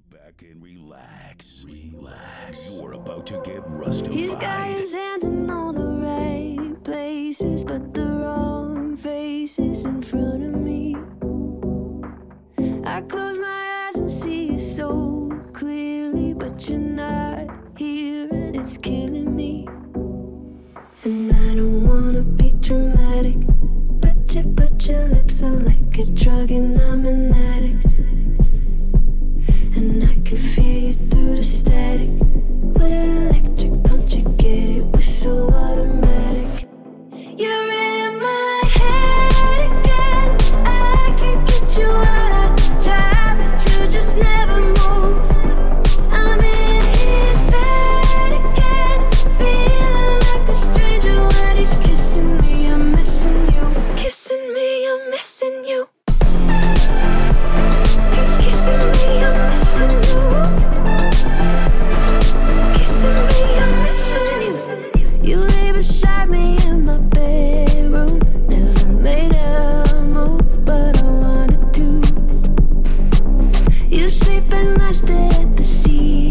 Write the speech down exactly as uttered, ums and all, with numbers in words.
back and relax. Relax. You're about to get rustified. He's got his hands in all the right places, but the wrong faces in front of me. I close my eyes and see you so clearly, but you're not here and it's killing me. And I don't wanna be dramatic, but you put your lips on like a drug and I'm an addict. And I can feel you through the static. We're electric, don't you get it? We're so automatic. You're in my head again. I can't get you out. I try, but you just never move. I'm in his bed again, feeling like a stranger when he's kissing me. I'm missing you, kissing me. I'm missing you. He's kissing me. I'm missing you. Kissing me. I'm missing you. You lay beside me in my bedroom. Never made a move, but I wanna do. You sleep and I stare at the ceiling.